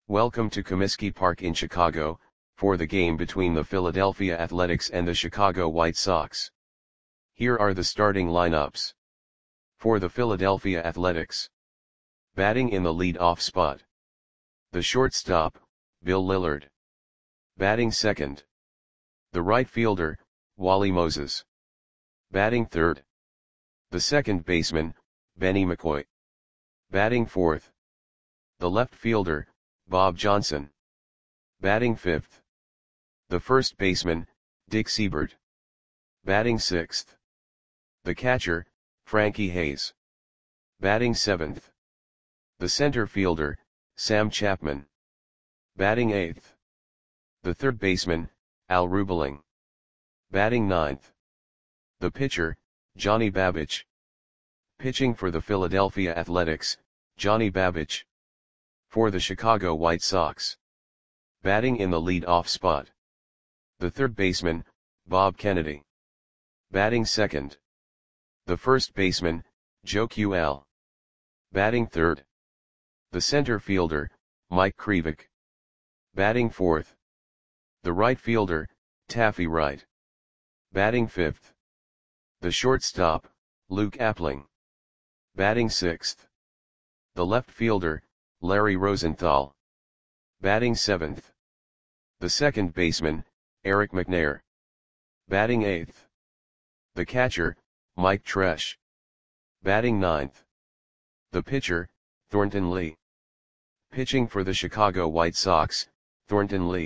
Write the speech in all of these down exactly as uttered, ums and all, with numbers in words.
Welcome to Comiskey Park in Chicago, for the game between the Philadelphia Athletics and the Chicago White Sox. Here are the starting lineups. For the Philadelphia Athletics. Batting in the lead-off spot. The shortstop, Bill Lillard. Batting second. The right fielder, Wally Moses. Batting third. The second baseman, Benny McCoy. Batting fourth. The left fielder, Bob Johnson. Batting fifth. The first baseman, Dick Seibert. Batting sixth. The catcher, Frankie Hayes. Batting seventh. The center fielder, Sam Chapman. Batting eighth. The third baseman, Al Rubeling. Batting ninth. The pitcher, Johnny Babich. Pitching for the Philadelphia Athletics, Johnny Babich. For the Chicago White Sox. Batting in the lead-off spot. The third baseman, Bob Kennedy. Batting second. The first baseman, Joe Ql. Batting third. The center fielder, Mike Krivik. Batting fourth. The right fielder, Taffy Wright. Batting fifth. The shortstop, Luke Appling. Batting sixth. The left fielder, Larry Rosenthal. Batting seventh. The second baseman, Eric McNair. Batting eighth. The catcher, Mike Tresh. Batting ninth. The pitcher, Thornton Lee. Pitching for the Chicago White Sox, Thornton Lee.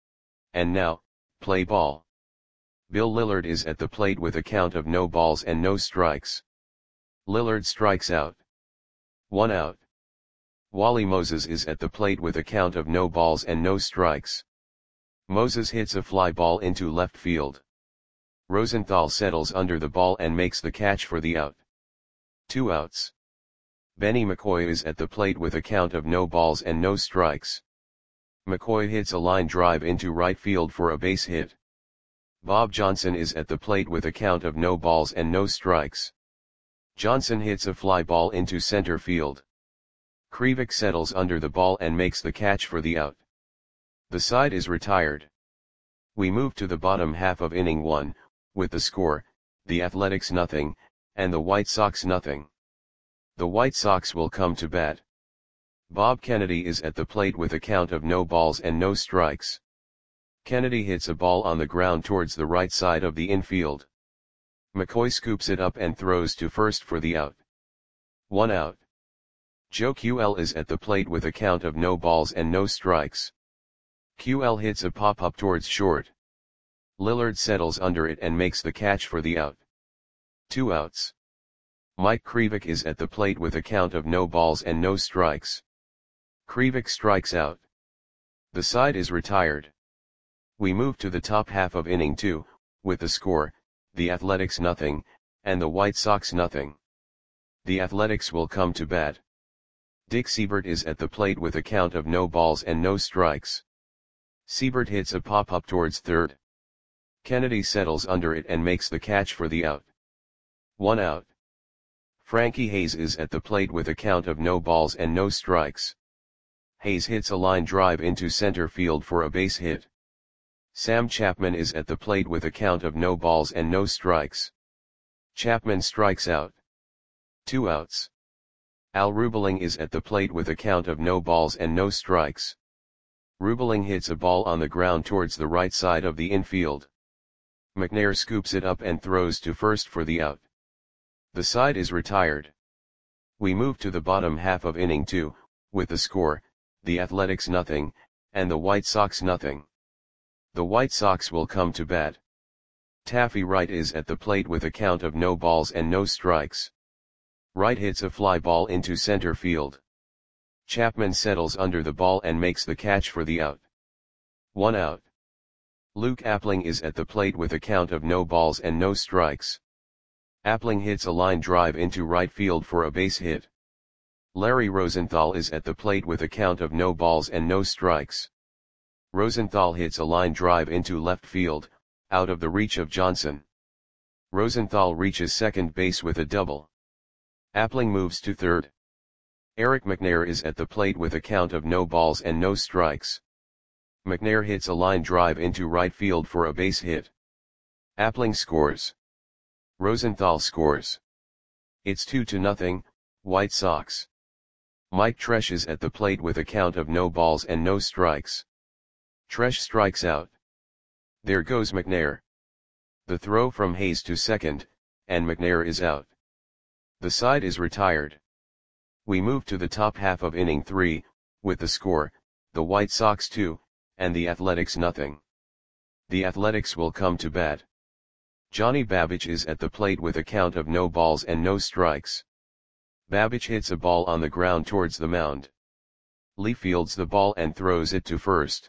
And now, play ball. Bill Lillard is at the plate with a count of no balls and no strikes. Lillard strikes out. One out. Wally Moses is at the plate with a count of no balls and no strikes. Moses hits a fly ball into left field. Rosenthal settles under the ball and makes the catch for the out. Two outs. Benny McCoy is at the plate with a count of no balls and no strikes. McCoy hits a line drive into right field for a base hit. Bob Johnson is at the plate with a count of no balls and no strikes. Johnson hits a fly ball into center field. Krivik settles under the ball and makes the catch for the out. The side is retired. We move to the bottom half of inning one, with the score, the Athletics nothing, and the White Sox nothing. The White Sox will come to bat. Bob Kennedy is at the plate with a count of no balls and no strikes. Kennedy hits a ball on the ground towards the right side of the infield. McCoy scoops it up and throws to first for the out. One out. Joe Ql is at the plate with a count of no balls and no strikes. Ql hits a pop-up towards short. Lillard settles under it and makes the catch for the out. Two outs. Mike Krivik is at the plate with a count of no balls and no strikes. Krivik strikes out. The side is retired. We move to the top half of inning two, with the score, the Athletics nothing, and the White Sox nothing. The Athletics will come to bat. Dick Seibert is at the plate with a count of no balls and no strikes. Seibert hits a pop-up towards third. Kennedy settles under it and makes the catch for the out. One out. Frankie Hayes is at the plate with a count of no balls and no strikes. Hayes hits a line drive into center field for a base hit. Sam Chapman is at the plate with a count of no balls and no strikes. Chapman strikes out. Two outs. Al Rubeling is at the plate with a count of no balls and no strikes. Rubeling hits a ball on the ground towards the right side of the infield. McNair scoops it up and throws to first for the out. The side is retired. We move to the bottom half of inning two, with the score, the Athletics nothing, and the White Sox nothing. The White Sox will come to bat. Taffy Wright is at the plate with a count of no balls and no strikes. Wright hits a fly ball into center field. Chapman settles under the ball and makes the catch for the out. One out. Luke Appling is at the plate with a count of no balls and no strikes. Appling hits a line drive into right field for a base hit. Larry Rosenthal is at the plate with a count of no balls and no strikes. Rosenthal hits a line drive into left field, out of the reach of Johnson. Rosenthal reaches second base with a double. Appling moves to third. Eric McNair is at the plate with a count of no balls and no strikes. McNair hits a line drive into right field for a base hit. Appling scores. Rosenthal scores. It's two to nothing, White Sox. Mike Tresh is at the plate with a count of no balls and no strikes. Tresh strikes out. There goes McNair. The throw from Hayes to second, and McNair is out. The side is retired. We move to the top half of inning three, with the score, the White Sox two, and the Athletics nothing. The Athletics will come to bat. Johnny Babich is at the plate with a count of no balls and no strikes. Babich hits a ball on the ground towards the mound. Lee fields the ball and throws it to first.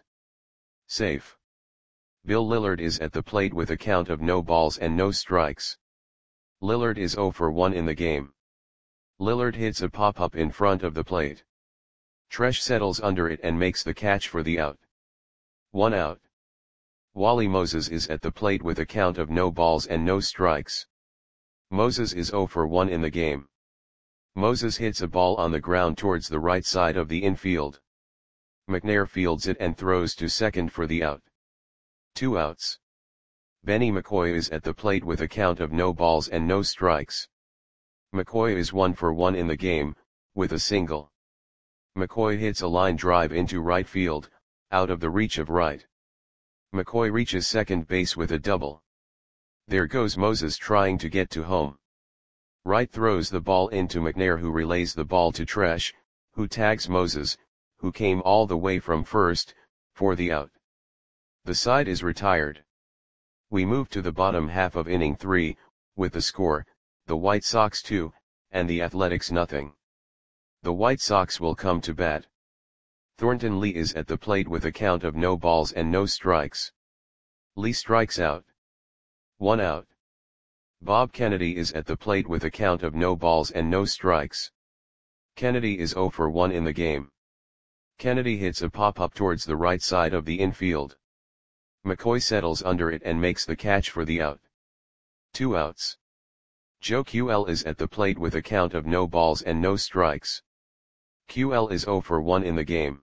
Safe. Bill Lillard is at the plate with a count of no balls and no strikes. Lillard is zero for one in the game. Lillard hits a pop-up in front of the plate. Tresh settles under it and makes the catch for the out. One out. Wally Moses is at the plate with a count of no balls and no strikes. Moses is zero for one in the game. Moses hits a ball on the ground towards the right side of the infield. McNair fields it and throws to second for the out. Two outs. Benny McCoy is at the plate with a count of no balls and no strikes. McCoy is one for one in the game, with a single. McCoy hits a line drive into right field, out of the reach of right. McCoy reaches second base with a double. There goes Moses trying to get to home. Wright throws the ball into McNair, who relays the ball to Tresh, who tags Moses, who came all the way from first, for the out. The side is retired. We move to the bottom half of inning three, with the score, the White Sox two, and the Athletics nothing. The White Sox will come to bat. Thornton Lee is at the plate with a count of no balls and no strikes. Lee strikes out. One out. Bob Kennedy is at the plate with a count of no balls and no strikes. Kennedy is zero for one in the game. Kennedy hits a pop-up towards the right side of the infield. McCoy settles under it and makes the catch for the out. Two outs. Joe Q L is at the plate with a count of no balls and no strikes. Q L is zero for one in the game.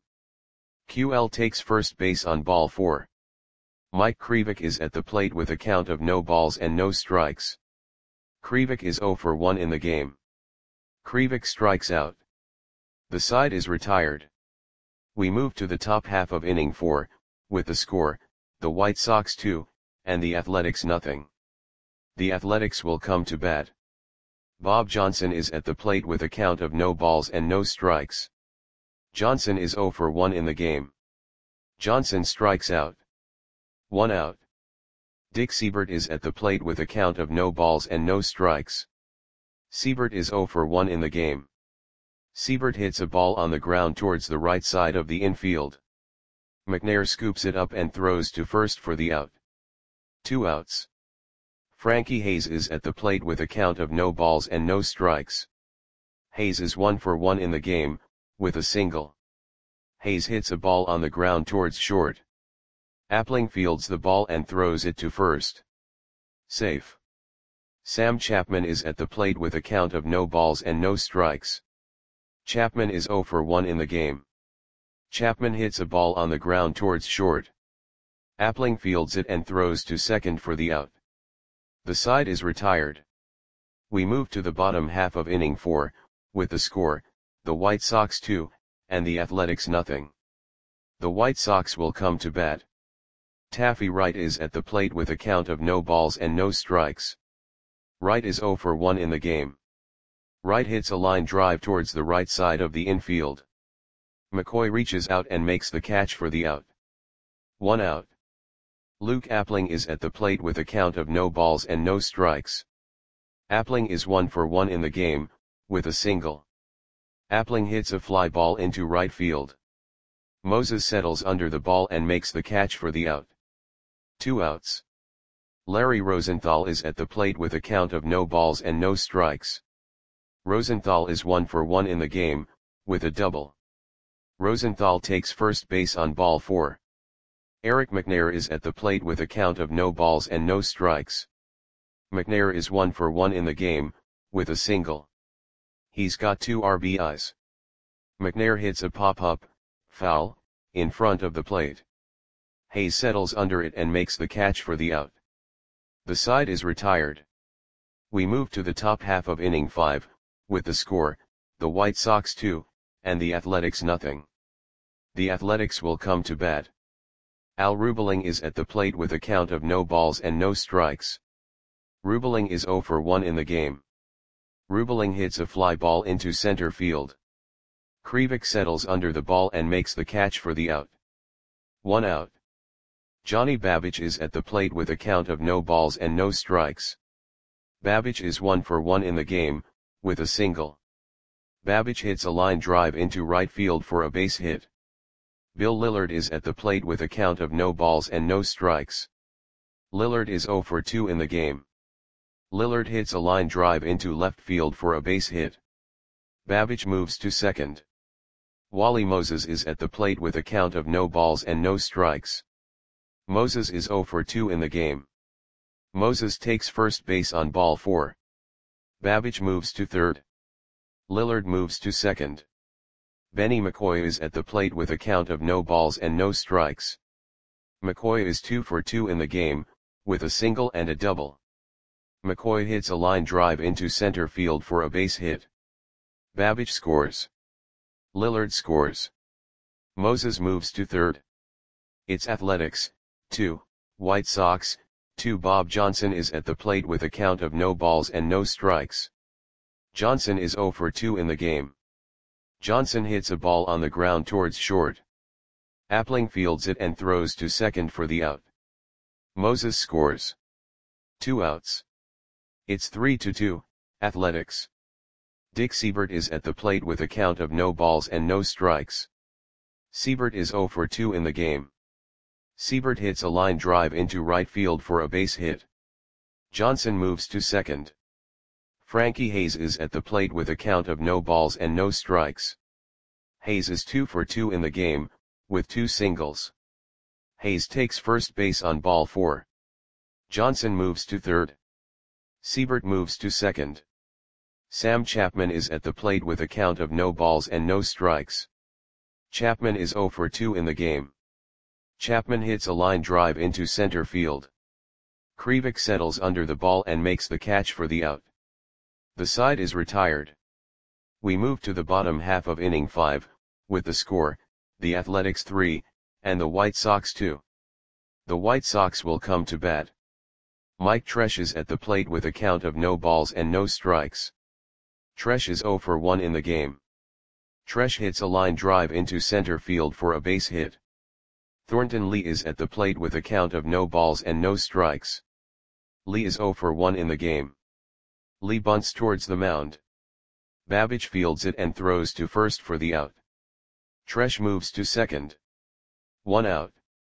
Q L takes first base on ball four. Mike Krivik is at the plate with a count of no balls and no strikes. Krivik is zero for one in the game. Krivik strikes out. The side is retired. We move to the top half of inning four, with the score, the White Sox two, and the Athletics nothing. The Athletics will come to bat. Bob Johnson is at the plate with a count of no balls and no strikes. Johnson is zero for one in the game. Johnson strikes out. One out. Dick Siebert is at the plate with a count of no balls and no strikes. Siebert is zero for one in the game. Siebert hits a ball on the ground towards the right side of the infield. McNair scoops it up and throws to first for the out. Two outs. Frankie Hayes is at the plate with a count of no balls and no strikes. Hayes is one for one in the game, with a single. Hayes hits a ball on the ground towards short. Appling fields the ball and throws it to first. Safe. Sam Chapman is at the plate with a count of no balls and no strikes. Chapman is zero for one in the game. Chapman hits a ball on the ground towards short. Appling fields it and throws to second for the out. The side is retired. We move to the bottom half of inning four, with the score, the White Sox two, and the Athletics nothing. The White Sox will come to bat. Taffy Wright is at the plate with a count of no balls and no strikes. Wright is zero for one in the game. Wright hits a line drive towards the right side of the infield. McCoy reaches out and makes the catch for the out. One out. Luke Appling is at the plate with a count of no balls and no strikes. Appling is one for one in the game, with a single. Appling hits a fly ball into right field. Moses settles under the ball and makes the catch for the out. Two outs. Larry Rosenthal is at the plate with a count of no balls and no strikes. Rosenthal is one for one in the game, with a double. Rosenthal takes first base on ball four. Eric McNair is at the plate with a count of no balls and no strikes. McNair is one for one in the game, with a single. He's got two R B Is. McNair hits a pop-up, foul, in front of the plate. Hayes settles under it and makes the catch for the out. The side is retired. We move to the top half of inning five, with the score, the White Sox two, and the Athletics nothing. The Athletics will come to bat. Al Rubeling is at the plate with a count of no balls and no strikes. Rubeling is oh for one in the game. Rubeling hits a fly ball into center field. Krivik settles under the ball and makes the catch for the out. One out. Johnny Babbage is at the plate with a count of no balls and no strikes. Babbage is one for one in the game, with a single. Babbage hits a line drive into right field for a base hit. Bill Lillard is at the plate with a count of no balls and no strikes. Lillard is oh for two in the game. Lillard hits a line drive into left field for a base hit. Babbage moves to second. Wally Moses is at the plate with a count of no balls and no strikes. Moses is oh for two in the game. Moses takes first base on ball four. Babbage moves to third. Lillard moves to second. Benny McCoy is at the plate with a count of no balls and no strikes. McCoy is two for two in the game, with a single and a double. McCoy hits a line drive into center field for a base hit. Babbage scores. Lillard scores. Moses moves to third. It's Athletics, two, White Sox, two. Bob Johnson is at the plate with a count of no balls and no strikes. Johnson is oh for two in the game. Johnson hits a ball on the ground towards short. Appling fields it and throws to second for the out. Moses scores. Two outs. It's three to two, Athletics. Dick Siebert is at the plate with a count of no balls and no strikes. Siebert is oh for two in the game. Siebert hits a line drive into right field for a base hit. Johnson moves to second. Frankie Hayes is at the plate with a count of no balls and no strikes. Hayes is two for two in the game, with two singles. Hayes takes first base on ball four. Johnson moves to third. Siebert moves to second. Sam Chapman is at the plate with a count of no balls and no strikes. Chapman is oh for two in the game. Chapman hits a line drive into center field. Krivik settles under the ball and makes the catch for the out. The side is retired. We move to the bottom half of inning five, with the score, the Athletics three, and the White Sox two. The White Sox will come to bat. Mike Tresh is at the plate with a count of no balls and no strikes. Tresh is oh for one in the game. Tresh hits a line drive into center field for a base hit. Thornton Lee is at the plate with a count of no balls and no strikes. Lee is oh for one in the game. Lee bunts towards the mound. Babbage fields it and throws to first for the out. Tresh moves to second. One out.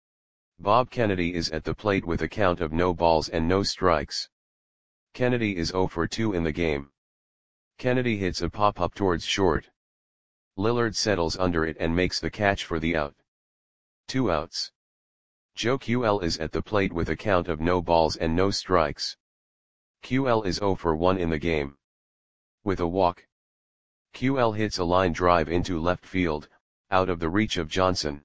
Bob Kennedy is at the plate with a count of no balls and no strikes. Kennedy is oh for two in the game. Kennedy hits a pop-up towards short. Lillard settles under it and makes the catch for the out. Two outs. Joe Q L is at the plate with a count of no balls and no strikes. Q L is oh for one in the game. With a walk. Q L hits a line drive into left field, out of the reach of Johnson.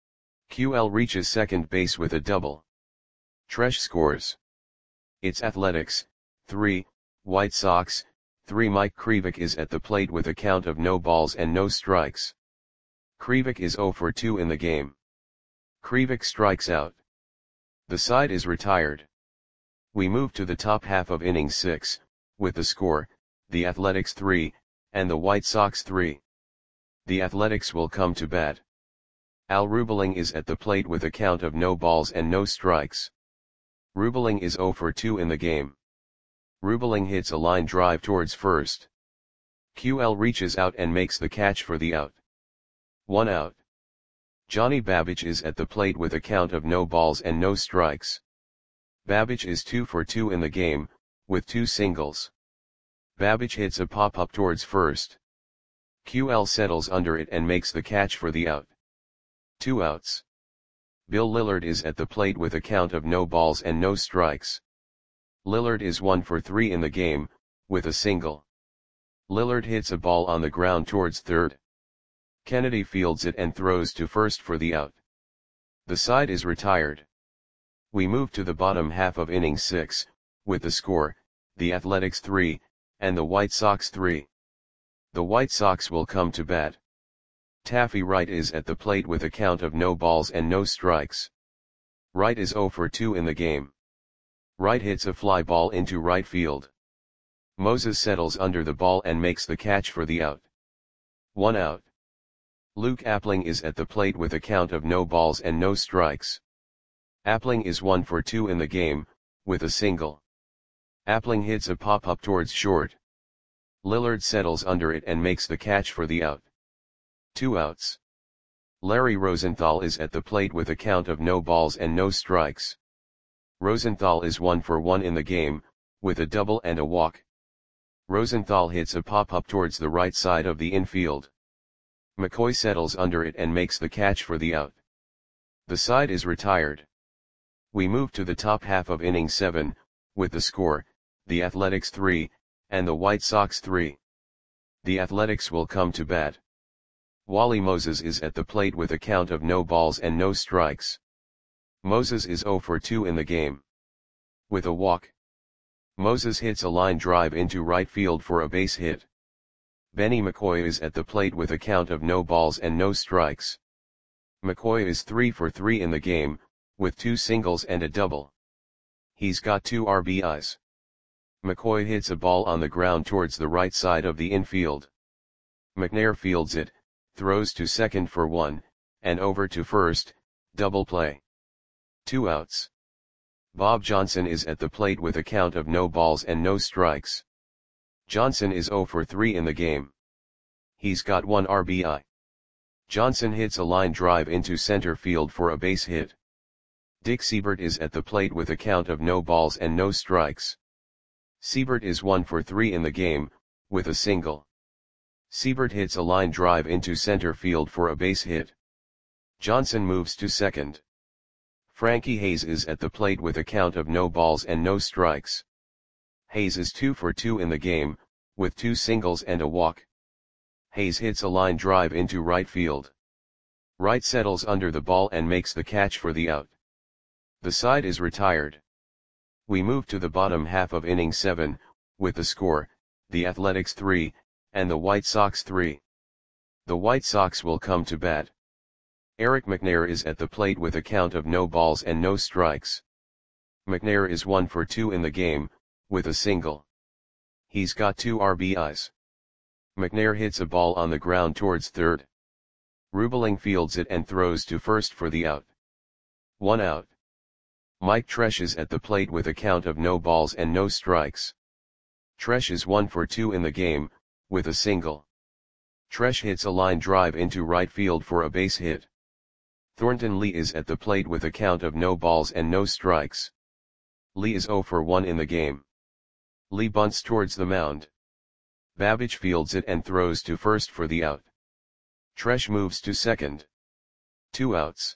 Q L reaches second base with a double. Tresh scores. It's Athletics, three, White Sox, three. Mike Krivik is at the plate with a count of no balls and no strikes. Krivik is oh for two in the game. Krivik strikes out. The side is retired. We move to the top half of inning six, with the score, the Athletics three, and the White Sox three. The Athletics will come to bat. Al Rubeling is at the plate with a count of no balls and no strikes. Rubeling is oh for two in the game. Rubeling hits a line drive towards first. Q L reaches out and makes the catch for the out. One out. Johnny Babbage is at the plate with a count of no balls and no strikes. Babbage is two for two in the game, with two singles. Babbage hits a pop-up towards first. Q L settles under it and makes the catch for the out. Two outs. Bill Lillard is at the plate with a count of no balls and no strikes. Lillard is one for three in the game, with a single. Lillard hits a ball on the ground towards third. Kennedy fields it and throws to first for the out. The side is retired. We move to the bottom half of inning six, with the score, the Athletics three, and the White Sox three. The White Sox will come to bat. Taffy Wright is at the plate with a count of no balls and no strikes. Wright is oh for two in the game. Wright hits a fly ball into right field. Moses settles under the ball and makes the catch for the out. One out. Luke Appling is at the plate with a count of no balls and no strikes. Appling is one for two in the game, with a single. Appling hits a pop-up towards short. Lillard settles under it and makes the catch for the out. Two outs. Larry Rosenthal is at the plate with a count of no balls and no strikes. Rosenthal is one for one in the game, with a double and a walk. Rosenthal hits a pop-up towards the right side of the infield. McCoy settles under it and makes the catch for the out. The side is retired. We move to the top half of inning seven, with the score, the Athletics three, and the White Sox three. The Athletics will come to bat. Wally Moses is at the plate with a count of no balls and no strikes. Moses is oh for two in the game. With a walk. Moses hits a line drive into right field for a base hit. Benny McCoy is at the plate with a count of no balls and no strikes. McCoy is three for three in the game, with two singles and a double. He's got two R B Is. McCoy hits a ball on the ground towards the right side of the infield. McNair fields it, throws to second for one, and over to first, double play. Two outs. Bob Johnson is at the plate with a count of no balls and no strikes. Johnson is oh for three in the game. He's got one R B I. Johnson hits a line drive into center field for a base hit. Dick Siebert is at the plate with a count of no balls and no strikes. Siebert is one for three in the game, with a single. Siebert hits a line drive into center field for a base hit. Johnson moves to second. Frankie Hayes is at the plate with a count of no balls and no strikes. Hayes is two for two in the game, with two singles and a walk. Hayes hits a line drive into right field. Wright settles under the ball and makes the catch for the out. The side is retired. We move to the bottom half of inning seven, with the score, the Athletics three, and the White Sox three. The White Sox will come to bat. Eric McNair is at the plate with a count of no balls and no strikes. McNair is one for two in the game, with a single. He's got two R B Is. McNair hits a ball on the ground towards third. Rubeling fields it and throws to first for the out. One out. Mike Tresh is at the plate with a count of no balls and no strikes. Tresh is one for two in the game, with a single. Tresh hits a line drive into right field for a base hit. Thornton Lee is at the plate with a count of no balls and no strikes. Lee is oh for one in the game. Lee bunts towards the mound. Babbage fields it and throws to first for the out. Tresh moves to second. Two outs.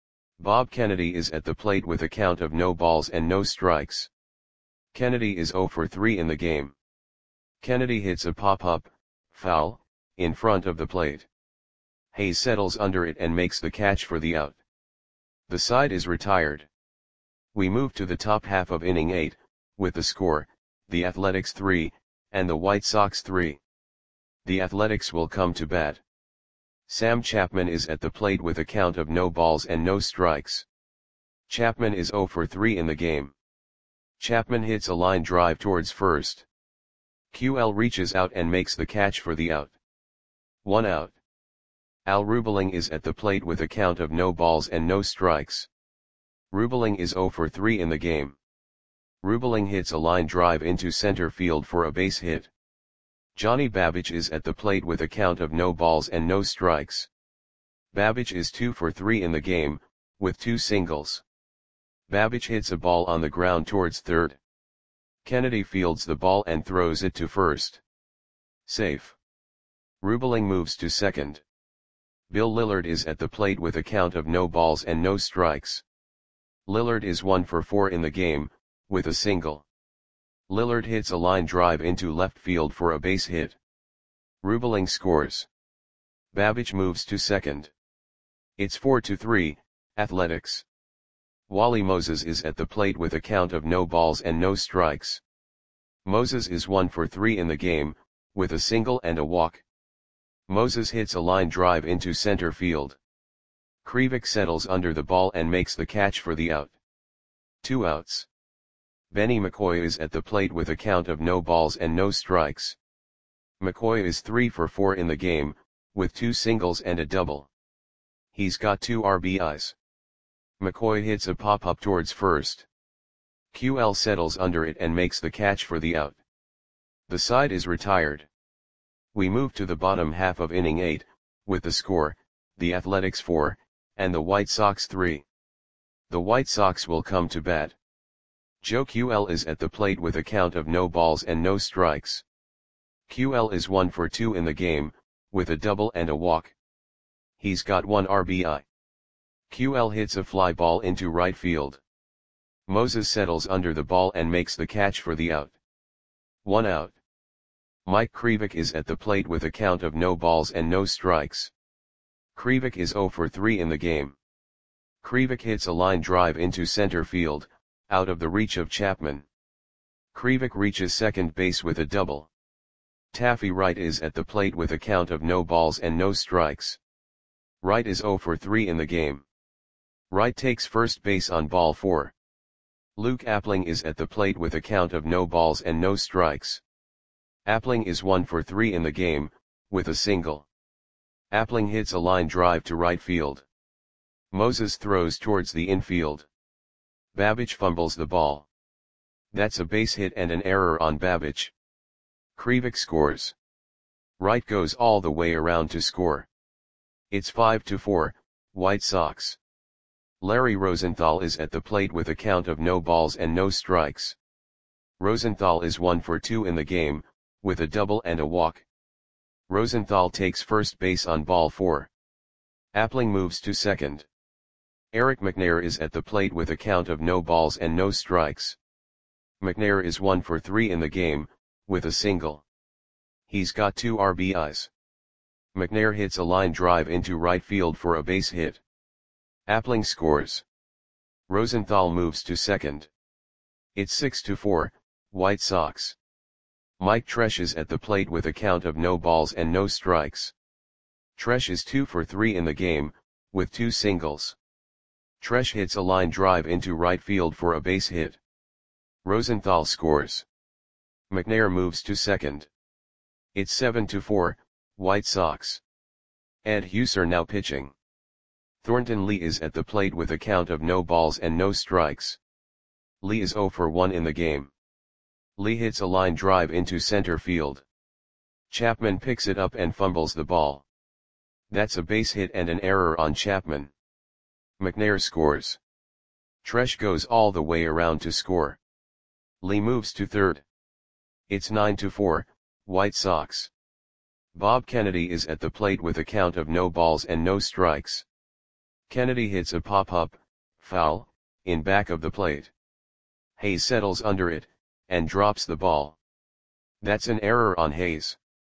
Bob Kennedy is at the plate with a count of no balls and no strikes. Kennedy is oh for three in the game. Kennedy hits a pop-up, foul, in front of the plate. Hayes settles under it and makes the catch for the out. The side is retired. We move to the top half of inning eight, with the score, the Athletics three, and the White Sox three. The Athletics will come to bat. Sam Chapman is at the plate with a count of no balls and no strikes. Chapman is oh for three in the game. Chapman hits a line drive towards first. Q L reaches out and makes the catch for the out. One out. Al Rubeling is at the plate with a count of no balls and no strikes. Rubeling is oh for three in the game. Rubeling hits a line drive into center field for a base hit. Johnny Babbage is at the plate with a count of no balls and no strikes. Babbage is two for three in the game, with two singles. Babbage hits a ball on the ground towards third. Kennedy fields the ball and throws it to first. Safe. Rubeling moves to second. Bill Lillard is at the plate with a count of no balls and no strikes. Lillard is one for four in the game, with a single. Lillard hits a line drive into left field for a base hit. Rubeling scores. Babbage moves to second. It's four to three, Athletics. Wally Moses is at the plate with a count of no balls and no strikes. Moses is one for three in the game, with a single and a walk. Moses hits a line drive into center field. Krivik settles under the ball and makes the catch for the out. Two outs. Benny McCoy is at the plate with a count of no balls and no strikes. McCoy is three for four in the game, with two singles and a double. He's got two R B Is. McCoy hits a pop-up towards first. Q L settles under it and makes the catch for the out. The side is retired. We move to the bottom half of inning eight, with the score, the Athletics four, and the White Sox three. The White Sox will come to bat. Joe Q L is at the plate with a count of no balls and no strikes. Q L is one for two in the game, with a double and a walk. He's got one R B I. Q L hits a fly ball into right field. Moses settles under the ball and makes the catch for the out. One out. Mike Krivik is at the plate with a count of no balls and no strikes. Krivik is zero for three in the game. Krivik hits a line drive into center field, out of the reach of Chapman. Krivik reaches second base with a double. Taffy Wright is at the plate with a count of no balls and no strikes. Wright is zero for three in the game. Wright takes first base on ball four. Luke Appling is at the plate with a count of no balls and no strikes. Appling is one for three in the game, with a single. Appling hits a line drive to right field. Moses throws towards the infield. Babbage fumbles the ball. That's a base hit and an error on Babbage. Krivik scores. Wright goes all the way around to score. It's five to four, White Sox. Larry Rosenthal is at the plate with a count of no balls and no strikes. Rosenthal is one for two in the game, with a double and a walk. Rosenthal takes first base on ball four. Appling moves to second. Eric McNair is at the plate with a count of no balls and no strikes. McNair is one for three in the game, with a single. He's got two R B Is. McNair hits a line drive into right field for a base hit. Appling scores. Rosenthal moves to second. It's six to four, White Sox. Mike Tresh is at the plate with a count of no balls and no strikes. Tresh is two for three in the game, with two singles. Tresh hits a line drive into right field for a base hit. Rosenthal scores. McNair moves to second. It's seven to four, White Sox. Ed Husser now pitching. Thornton Lee is at the plate with a count of no balls and no strikes. Lee is zero for one in the game. Lee hits a line drive into center field. Chapman picks it up and fumbles the ball. That's a base hit and an error on Chapman. McNair scores. Tresh goes all the way around to score. Lee moves to third. It's nine to four, White Sox. Bob Kennedy is at the plate with a count of no balls and no strikes. Kennedy hits a pop-up, foul, in back of the plate. Hayes settles under it, and drops the ball. That's an error on Hayes.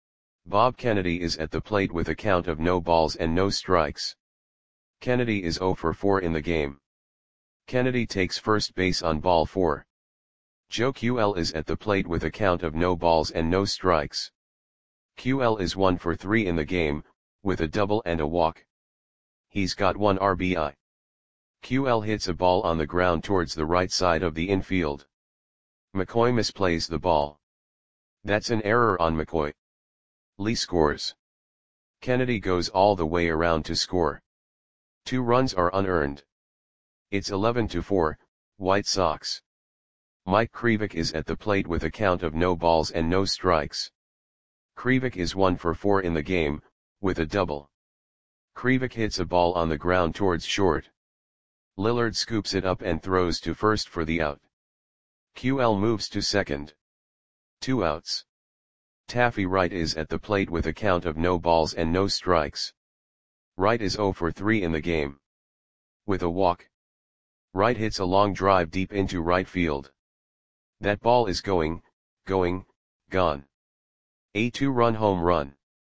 Bob Kennedy is at the plate with a count of no balls and no strikes. Kennedy is zero for four in the game. Kennedy takes first base on ball four. Joe Q L is at the plate with a count of no balls and no strikes. Q L is one for three in the game, with a double and a walk. He's got one R B I. Q L hits a ball on the ground towards the right side of the infield. McCoy misplays the ball. That's an error on McCoy. Lee scores. Kennedy goes all the way around to score. Two runs are unearned. It's eleven to four, White Sox. Mike Krivik is at the plate with a count of no balls and no strikes. Krivik is one for four in the game, with a double. Krivik hits a ball on the ground towards short. Lillard scoops it up and throws to first for the out. Q L moves to second. Two outs. Taffy Wright is at the plate with a count of no balls and no strikes. Wright is zero for three in the game. With a walk. Wright hits a long drive deep into right field. That ball is going, going, gone. A two-run home run.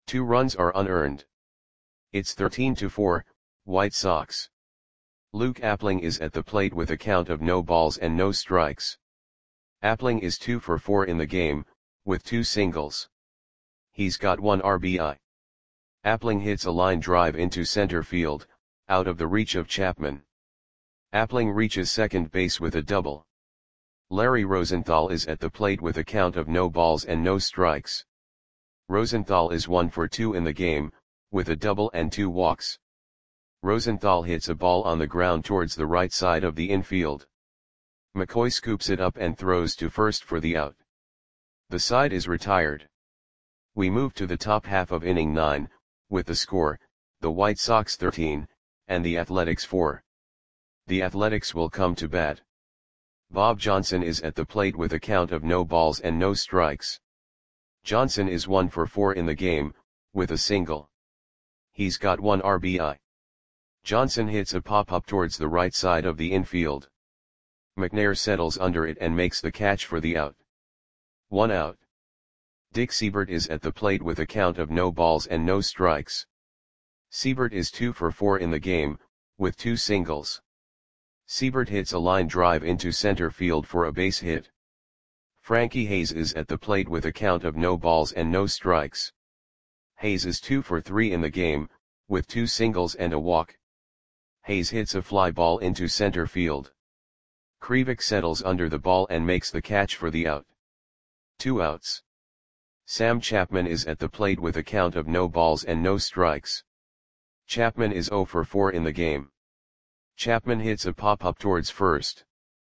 Two runs are unearned. It's thirteen to four, White Sox. Luke Appling is at the plate with a count of no balls and no strikes. Appling is two for four in the game, with two singles. He's got one R B I. Appling hits a line drive into center field, out of the reach of Chapman. Appling reaches second base with a double. Larry Rosenthal is at the plate with a count of no balls and no strikes. Rosenthal is one for two in the game, with a double and two walks. Rosenthal hits a ball on the ground towards the right side of the infield. McCoy scoops it up and throws to first for the out. The side is retired. We move to the top half of inning nine, with the score, the White Sox thirteen, and the Athletics four. The Athletics will come to bat. Bob Johnson is at the plate with a count of no balls and no strikes. Johnson is one for four in the game, with a single. He's got one R B I. Johnson hits a pop-up towards the right side of the infield. McNair settles under it and makes the catch for the out. One out. Dick Seibert is at the plate with a count of no balls and no strikes. Seibert is two for four in the game, with two singles. Seibert hits a line drive into center field for a base hit. Frankie Hayes is at the plate with a count of no balls and no strikes. Hayes is two for three in the game, with two singles and a walk. Hayes hits a fly ball into center field. Krivik settles under the ball and makes the catch for the out. Two outs. Sam Chapman is at the plate with a count of no balls and no strikes. Chapman is zero for four in the game. Chapman hits a pop-up towards first.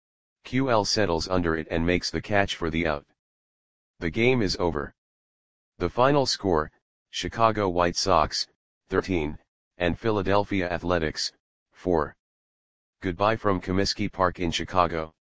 Q L settles under it and makes the catch for the out. The game is over. The final score, Chicago White Sox, thirteen, and Philadelphia Athletics, four. Goodbye from Comiskey Park in Chicago.